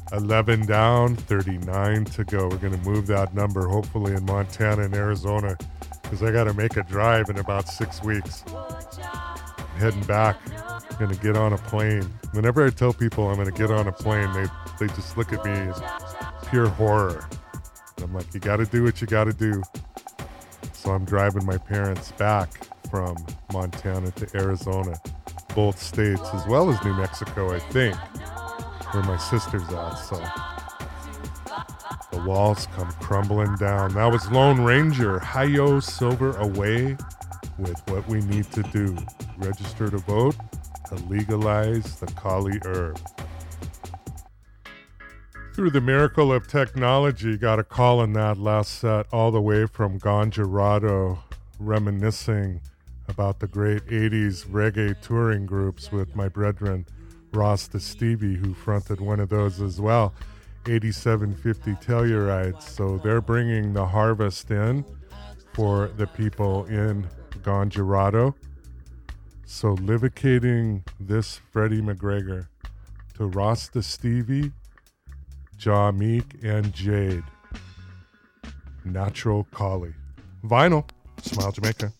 11 down, 39 to go. We're going to move that number hopefully in Montana and Arizona because I got to make a drive in about 6 weeks. Heading back, going to get on a plane. Whenever I tell people I'm going to get on a plane, they just look at me as pure horror. And I'm like, you got to do what you got to do. So I'm driving my parents back from Montana to Arizona, both states, as well as New Mexico, I think, where my sister's at. So the walls come crumbling down. That was Lone Ranger, Hi-Yo Silver Away with What We Need to Do. Register to vote to legalize the Kali herb. Through the miracle of technology, got a call in that last set all the way from Ganjarado, reminiscing about the great 80s reggae touring groups with my brethren Rasta Stevie, who fronted one of those as well, 8750 Tellurides. So they're bringing the harvest in for the people in Ganjarado. So livicating this Freddie McGregor to Rasta Stevie, Jah Meek, and Jade. Natural Kali. Vinyl. Smile Jamaica.